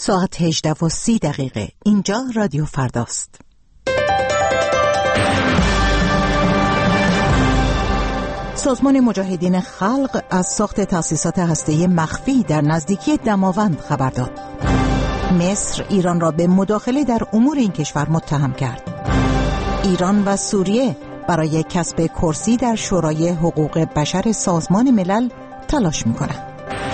ساعت 18:30. اینجا رادیو فرداست. سازمان مجاهدین خلق از ساخت تأسیسات هسته‌ای مخفی در نزدیکی دماوند خبر داد. مصر ایران را به مداخله در امور این کشور متهم کرد. ایران و سوریه برای کسب کرسی در شورای حقوق بشر سازمان ملل تلاش می‌کنند.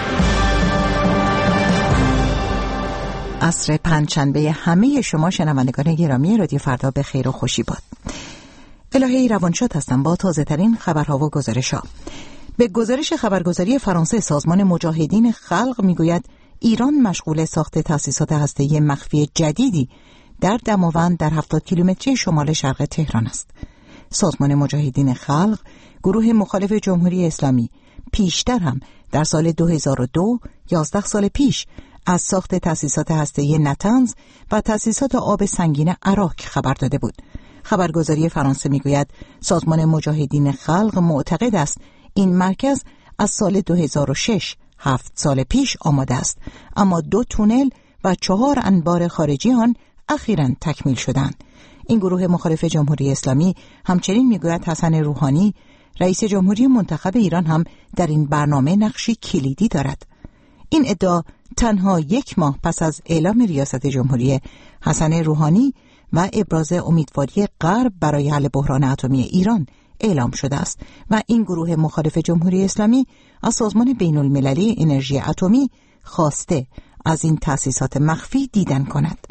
عصر پنجشنبه همه شما شنوندگان گرامی رادیو فردا به خیر و خوشی باد. الهی روانشاد هستم با تازه ترین خبرها و گزارش‌ها. به گزارش خبرگزاری فرانسه سازمان مجاهدین خلق میگوید ایران مشغول ساخت تأسیسات هسته‌ای مخفی جدیدی در دماوند در 70 کیلومتری شمال شرق تهران است. سازمان مجاهدین خلق، گروه مخالف جمهوری اسلامی، پیشتر هم در سال 2002 11 سال پیش از ساخت تأسیسات هسته‌ای نتنز و تأسیسات آب سنگین عراق خبر داده بود. خبرگزاری فرانسه میگوید سازمان مجاهدین خلق معتقد است این مرکز از سال 2006 7 سال پیش آماده است، اما 2 تونل و 4 انبار خارجی آن اخیراً تکمیل شدند. این گروه مخالف جمهوری اسلامی همچنین میگوید حسن روحانی رئیس جمهوری منتخب ایران هم در این برنامه نقشی کلیدی دارد. این ادعا تنها 1 ماه پس از اعلام ریاست جمهوری حسن روحانی و ابراز امیدواری غرب برای حل بحران اتمی ایران اعلام شده است و این گروه مخالف جمهوری اسلامی از سازمان بین المللی انرژی اتمی خواسته از این تأسیسات مخفی دیدن کند.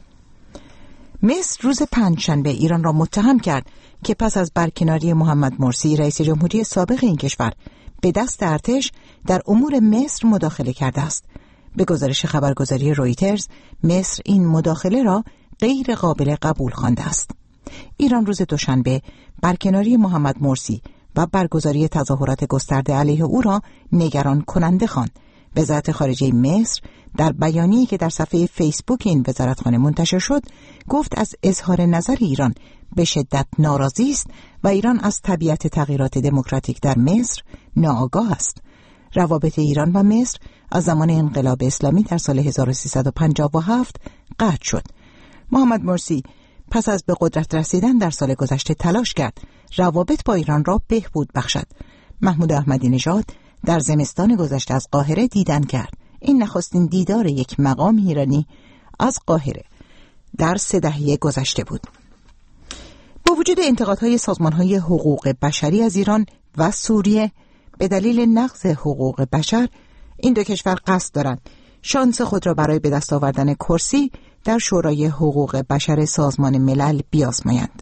مصر روز پنجشنبه ایران را متهم کرد که پس از برکناری محمد مرسی رئیس جمهوری سابق این کشور به دست ارتش در امور مصر مداخله کرده است. به گزارش خبرگزاری رویترز، مصر این مداخله را غیر قابل قبول خوانده است. ایران روز دوشنبه برکناری محمد مرسی و برگزاری تظاهرات گسترده علیه او را نگران کننده خواند. وزارت خارجه مصر در بیانیه‌ای که در صفحه فیسبوک این وزارتخانه منتشر شد، گفت از اظهار نظر ایران به شدت ناراضی است و ایران از طبیعت تغییرات دموکراتیک در مصر ناآگاه است. روابط ایران و مصر از زمان انقلاب اسلامی در سال 1357 قطع شد. محمد مرسی پس از به قدرت رسیدن در سال گذشته تلاش کرد روابط با ایران را بهبود بخشد. محمود احمدی نژاد در زمستان گذشته از قاهره دیدن کرد. این نخستین دیدار یک مقام ایرانی از قاهره در 3 دهه گذشته بود. با وجود انتقادهای سازمان‌های حقوق بشری از ایران و سوریه به دلیل نقض حقوق بشر، این 2 کشور قصد دارند شانس خود را برای به دست آوردن کرسی در شورای حقوق بشر سازمان ملل بیازمایند.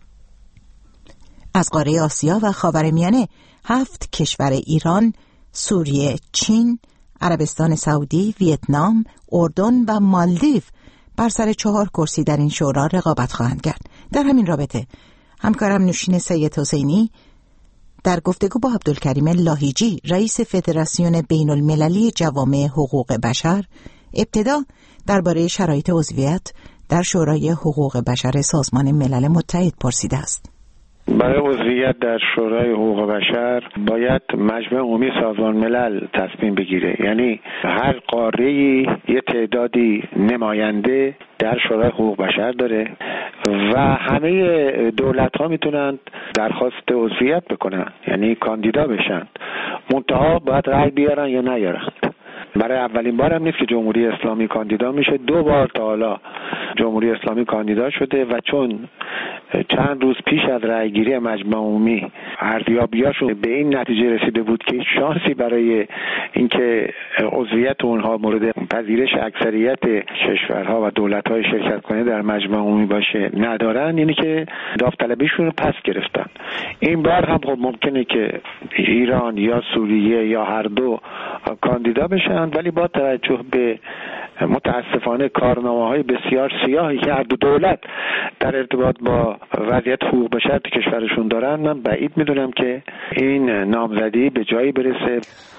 از قاره آسیا و خاورمیانه 7 کشور ایران، سوریه، چین، عربستان سعودی، ویتنام، اردن و مالدیو بر سر 4 کرسی در این شورا رقابت خواهند کرد. در همین رابطه همکارم نوشین سید حسینی در گفتگو با عبدالکریم لاهیجی رئیس فدراسیون بین المللی جوامع حقوق بشر ابتدا درباره شرایط عضویت در شورای حقوق بشر سازمان ملل متحد پرسیده است. برای عضویت در شورای حقوق بشر باید مجمع عمومی سازمان ملل تصمیم بگیره، یعنی هر قاره‌ای یه تعدادی نماینده در شورای حقوق بشر داره و همه دولت‌ها میتونن درخواست عضویت بکنن، یعنی کاندیدا بشن، منتها باید رأی بیارن یا نیارن. برای اولین بار هم نیست که جمهوری اسلامی کاندیدا میشه، 2 بار تا حالا جمهوری اسلامی کاندیدا شده و چون چند روز پیش از رأیگیری مجمع عمومی ارزیابیاشون به این نتیجه رسیده بود که شانسی برای اینکه عضویت اونها مورد پذیرش اکثریت کشورها و دولت‌های شرکت کننده در مجمع عمومی باشه ندارن، یعنی که داوطلبیشون رو پس گرفتن. این بار هم خب ممکنه که ایران یا سوریه یا هر دو کاندیدا بشن، ولی با توجه به متاسفانه کارنامه‌های بسیار سیاهی که هر دو دولت در ارتباط با وضعیت حقوق بشر تو کشورشون دارن، من بعید میدونم که این نامزدی به جایی برسه.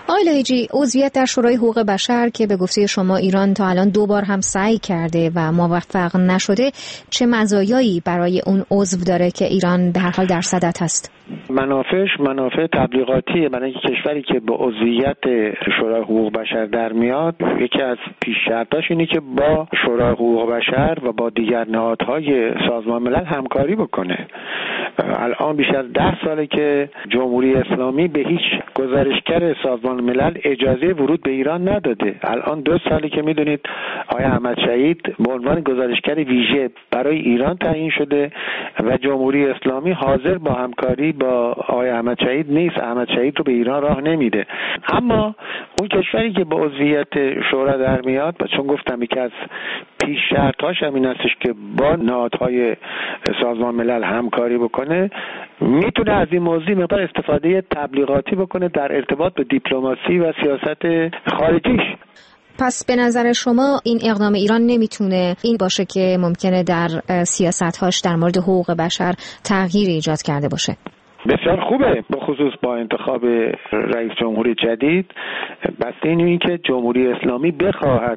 آقای لاهیجی، عضویت در شورای حقوق بشر که به گفته شما ایران تا الان 2 بار هم سعی کرده و موفق نشده، چه مزایایی برای اون عضو داره که ایران به هر حال در صدد هست؟ منافعش منافع تبلیغاتیه. برای اینکه کشوری که با عضویت شورای حقوق بشر در میاد، یکی از پیش شرطاش اینه که با شورای حقوق بشر و با دیگر نهادهای سازمان ملل همکاری بکنه. الان بیش از 10 ساله که جمهوری اسلامی به هیچ گزارشگر سازمان ملل اجازه ورود به ایران نداده. الان 2 ساله که میدونید آقای احمد شهید به عنوان گزارشگر ویژه برای ایران تعیین شده و جمهوری اسلامی حاضر با همکاری با آقای احمد شهید نیست. احمد شهید رو به ایران راه نمیده. اما اون کشوری که با عضویت شورا در میاد، چون گفتم یکی از پیش شرطاش همین هستش که با نهادهای سازمان ملل همکاری بکنه، میتونه از این موضوع مقدار استفاده تبلیغاتی بکنه در ارتباط به دیپلماسی و سیاست خارجیش. پس به نظر شما این اقدام ایران نمیتونه این باشه که ممکنه در سیاست‌هاش در مورد حقوق بشر تغییر ایجاد کرده باشه؟ بسیار خوبه، به خصوص با انتخاب رئیس جمهوری جدید. بسته این که جمهوری اسلامی بخواهد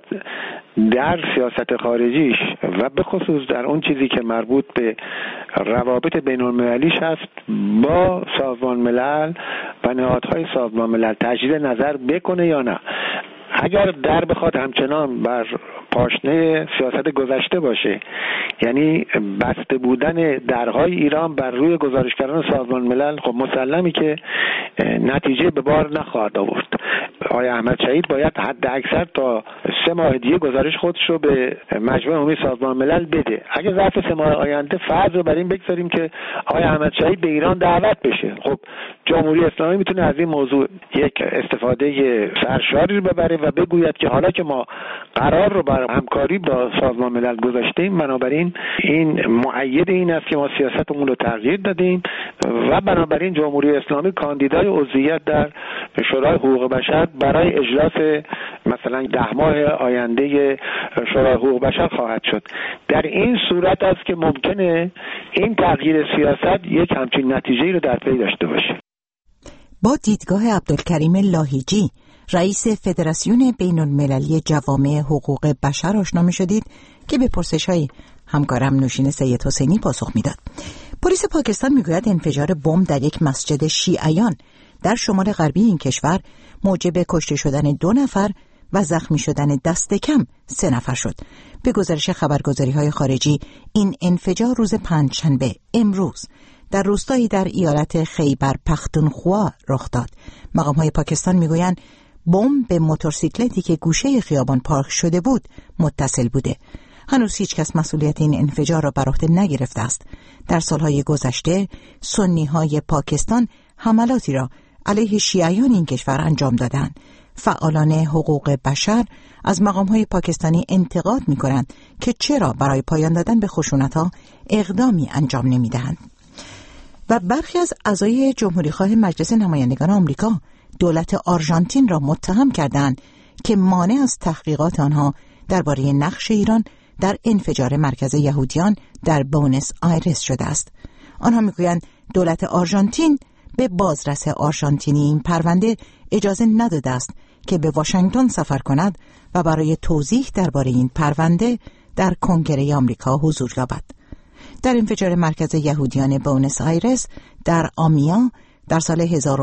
در سیاست خارجیش و به خصوص در اون چیزی که مربوط به روابط بین المللیش هست با سازمان ملل و نهادهای سازمان ملل تجدید نظر بکنه یا نه. اگر در بخواد همچنان بر پاشنه سیاست گذشته باشه، یعنی بسته بودن درهای ایران بر روی گزارشگران سازمان ملل، خب مسلمی که نتیجه به بار نخواهد آورد. آقای احمد شهید باید حد اکثر تا 3 ماه دیگه گزارش خودش رو به مجمع عمومی سازمان ملل بده. اگه ظرف 3 ماه آینده فرض رو بر این بگذاریم که آقای احمد شهید به ایران دعوت بشه، خب جمهوری اسلامی میتونه از این موضوع یک استفاده سرشاری رو ببره و بگوید که حالا که ما قرار رو بر همکاری با سازمان ملل گذاشتیم، بنابراین این مؤید این است که ما سیاستمون رو تغییر دادیم و بنابراین جمهوری اسلامی کاندیدای عضویت در شورای حقوق بشر برای اجلاس مثلا 10 ماه آینده شورای حقوق بشر خواهد شد. در این صورت است که ممکنه این تغییر سیاست یک همچین نتیجه‌ای رو در پی داشته باشه. با دیدگاه عبدالکریم لاهیجی، رئیس فدراسیون بین المللی جوامع حقوق بشر آشنا می شدید که به پرسش‌های همکارم نوشین سید حسینی پاسخ میداد. پلیس پاکستان میگوید انفجار بمب در یک مسجد شیعیان در شمال غربی این کشور موجب کشته شدن 2 نفر و زخمی شدن دست کم 3 نفر شد. به گزارش خبرگزاری‌های خارجی، این انفجار روز پنجشنبه امروز در روستایی در ایالت خیبر پختونخوا رخ داد. مقام‌های پاکستان میگویند بمب به موتورسیکلتی که گوشه خیابان پارک شده بود متصل بوده. هنوز هیچ کس مسئولیت این انفجار را بر عهده نگرفته است. در سالهای گذشته سنی‌های پاکستان حملاتی را علیه شیعیان این کشور انجام دادند. فعالان حقوق بشر از مقام‌های پاکستانی انتقاد می‌کنند که چرا برای پایان دادن به خشونت‌ها اقدامی انجام نمی‌دهند. و برخی از اعضای جمهوری‌خواه مجلس نمایندگان آمریکا دولت آرژانتین را متهم کردند که مانع از تحقیقات آنها درباره نقش ایران در انفجار مرکز یهودیان در بونس آیرس شده است. آنها میگویند دولت آرژانتین به بازرس آرژانتینی این پرونده اجازه نداده است که به واشنگتن سفر کند و برای توضیح درباره این پرونده در کنگره آمریکا حضور یابد. در انفجار مرکز یهودیان بونس آیرس در آمیا در سال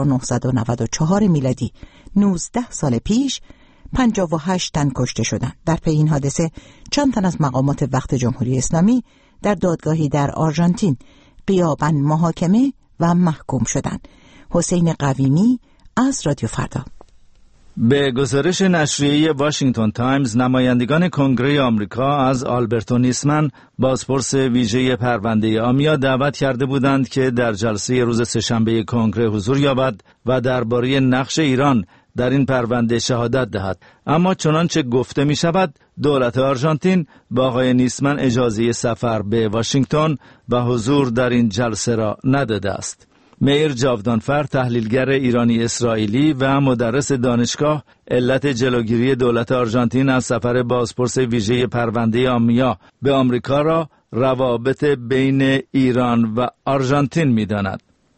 1994 میلادی 19 سال پیش 58 تن کشته شدند. در پی این حادثه چند تن از مقامات وقت جمهوری اسلامی در دادگاهی در آرژانتین غیاباً محاکمه و محکوم شدند. حسین قویمی از رادیو فردا. به گزارش نشریه واشنگتن تایمز، نمایندگان کنگره آمریکا از آلبرتو نیسمن، بازپرس ویژه پرونده آمیا، دعوت کرده بودند که در جلسه روز سه‌شنبه کنگره حضور یابد و درباره نقش ایران در این پرونده شهادت دهد. اما چنانچه گفته می شود دولت آرژانتین با آقای نیسمن اجازه سفر به واشنگتن و حضور در این جلسه را نداده است. میر جاودانفر، تحلیلگر ایرانی اسرائیلی و مدرس دانشگاه، علت جلوگیری دولت آرژانتین از سفر بازپرس ویژه پرونده آمیا به آمریکا را روابط بین ایران و آرژانتین می‌داند.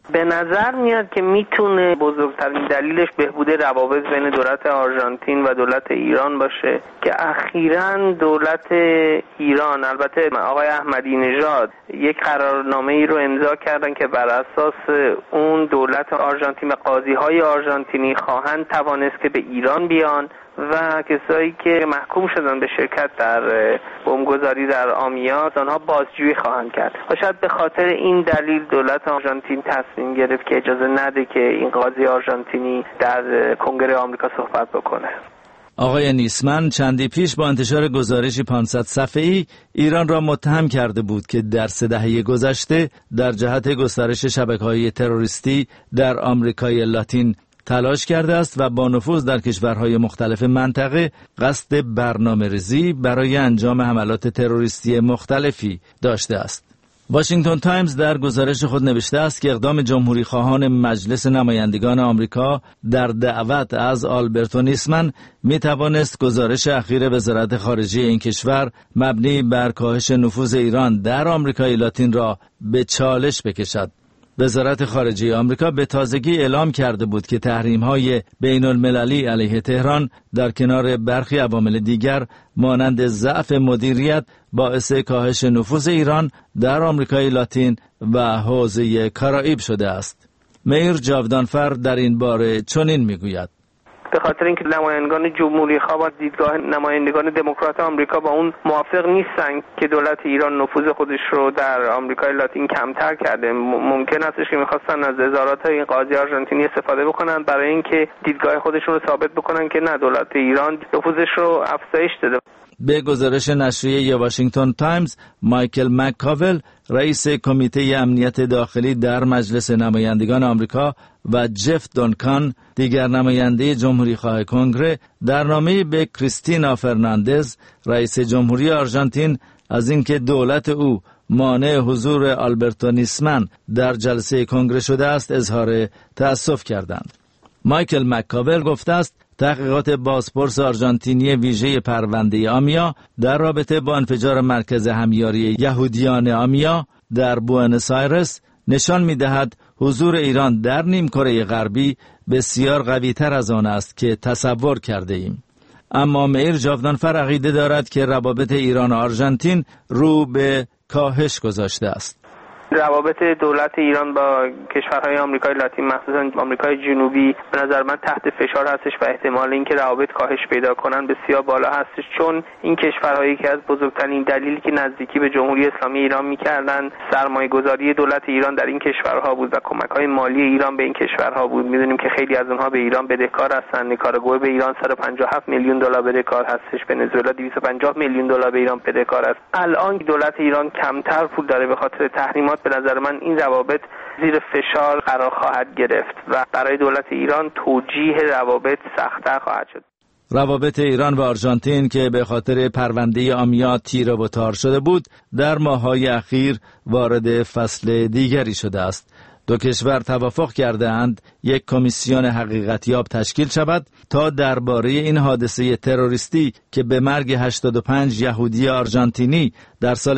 به نظر میاد که میتونه بزرگترین دلیلش بهبود روابط بین دولت آرژانتین و دولت ایران باشه که اخیراً دولت ایران، البته آقای احمدی نژاد، یک قرارنامه ای رو امضا کردن که بر اساس اون دولت آرژانتین و قاضی‌های آرژانتینی خواهند توانست که به ایران بیان و کسایی که محکوم شدن به شرکت در بمبگذاری در آمیا آنها بازجویی خواهند کرد. شاید به خاطر این دلیل دولت آرژانتین تصمیم گرفت که اجازه نده که این قاضی آرژانتینی در کنگره آمریکا صحبت بکنه. آقای نیسمن چندی پیش با انتشار گزارشی 500 صفحه‌ای ایران را متهم کرده بود که در 3 دهه گذشته در جهت گسترش شبکه‌های تروریستی در آمریکای لاتین تلاش کرده است و با نفوذ در کشورهای مختلف منطقه قصد برنامه‌ریزی برای انجام حملات تروریستی مختلفی داشته است. واشنگتن تایمز در گزارش خود نوشته است که اقدام جمهوری خواهان مجلس نمایندگان آمریکا در دعوت از آلبرتو نیسمن می توانست گزارش اخیر وزارت خارجه این کشور مبنی بر کاهش نفوذ ایران در آمریکای لاتین را به چالش بکشد. وزارت خارجه آمریکا به تازگی اعلام کرده بود که تحریم‌های بین‌المللی علیه تهران در کنار برخی عوامل دیگر مانند ضعف مدیریت باعث کاهش نفوذ ایران در آمریکای لاتین و حوزه کارائیب شده است. میر جاودانفر در این باره چنین میگوید: به خاطر اینکه نمایندگان جمهوری خواه و دیدگاه نمایندگان دموکرات آمریکا با اون موافق نیستن که دولت ایران نفوذ خودش رو در آمریکای لاتین کمتر کرده، ممکن استش که می‌خواستن از اظهارات این قاضی آرژانتینی استفاده بکنن برای اینکه دیدگاه خودشون رو ثابت بکنن که نه، دولت ایران نفوذش رو افزایش داده. به گزارش نشریه واشنگتن تایمز، مایکل مککاول، رئیس کمیته امنیت داخلی در مجلس نمایندگان آمریکا و جف دونکان، دیگر نماینده جمهوری خواه کنگره، در نامه‌ای به کریستینا فرناندز، رئیس جمهوری آرژانتین، از اینکه دولت او مانع حضور آلبرتو نیسمن در جلسه کنگره شده است اظهار تأسف کردند. مایکل مککاول گفته است تحقیقات بازپرس آرژانتینی ویژه پرونده آمیا در رابطه با انفجار مرکز همیاری یهودیان آمیا در بوئنوس آیرس نشان می‌دهد حضور ایران در نیمکره غربی بسیار قوی‌تر از آن است که تصور کرده ایم. اما میر جاودانفر عقیده دارد که روابط ایران و آرژانتین رو به کاهش گذاشته است. روابط دولت ایران با کشورهای آمریکای لاتین، مخصوصا آمریکای جنوبی، به نظر من تحت فشار هستش و احتمال اینکه روابط کاهش پیدا کنن بسیار بالا هستش، چون این کشورهایی که از بزرگترین دلیلی که نزدیکی به جمهوری اسلامی ایران می‌کردن سرمایه‌گذاری دولت ایران در این کشورها بود و کمک‌های مالی ایران به این کشورها بود. می‌دونیم که خیلی از اونها به ایران بدهکار هستن. نیکاراگوئه به ایران 157 میلیون دلار بدهکار هستش، ونزوئلا 250 میلیون دلار به ایران بدهکار است. الان دولت ایران کمتر پول داره به خاطر تحریمات، به نظر من این روابط زیر فشار قرار خواهد گرفت و برای دولت ایران توجیه روابط سخت‌تر خواهد شد. روابط ایران و آرژانتین که به خاطر پرونده آمیا تیره و تار شده بود، در ماه‌های اخیر وارد فصل دیگری شده است. دو کشور توافق کرده اند یک کمیسیون حقیقتیاب تشکیل شود تا درباره این حادثه تروریستی که به مرگ 85 یهودی آرژانتینی در سال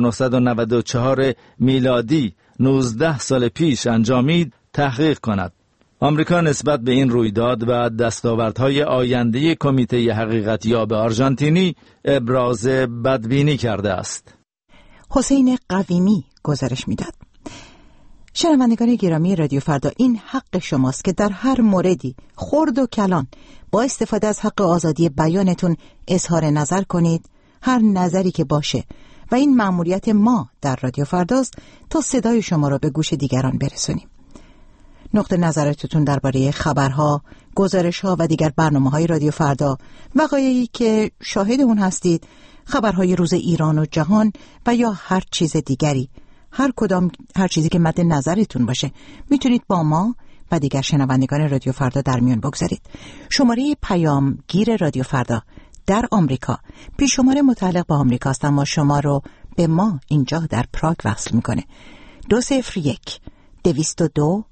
1994 میلادی 19 سال پیش انجامید تحقیق کند. آمریکا نسبت به این رویداد و دستاوردهای آینده کمیته حقیقتیاب آرژانتینی ابراز بدبینی کرده است. حسین قویمی گزارش میداد. شنوندگان گرامی رادیو فردا، این حق شماست که در هر موردی خرد و کلان با استفاده از حق آزادی بیانتون اظهار نظر کنید، هر نظری که باشه، و این مأموریت ما در رادیو فرداست تا صدای شما را به گوش دیگران برسونیم. نقطه نظرتون درباره خبرها، گزارش‌ها و دیگر برنامه‌های رادیو فردا، وقایعی که شاهد اون هستید، خبرهای روز ایران و جهان و یا هر چیز دیگری، هر چیزی که مد نظرتون باشه، میتونید با ما و دیگر شنوندگان رادیو فردا در میان بگذارید. شماره پیامگیر رادیو فردا در آمریکا پیش شماره متعلق به آمریکا است، اما شما رو به ما اینجا در پراگ وصل میکنه. 201 202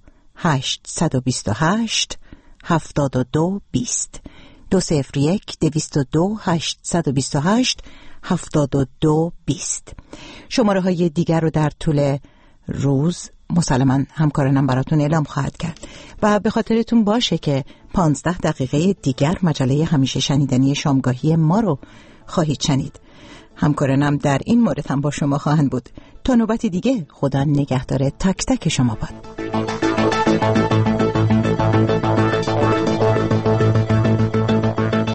828 72 20 201 202 828 72 20. شماره های دیگر رو در طول روز مسلماً همکارانم براتون اعلام خواهد کرد و به خاطرتون باشه که 15 دقیقه دیگر مجله همیشه شنیدنی شامگاهی ما رو خواهید شنید. همکارانم در این مورد هم با شما خواهند بود. تا نوبتی دیگه، خدا نگهدار تک تک شما باد.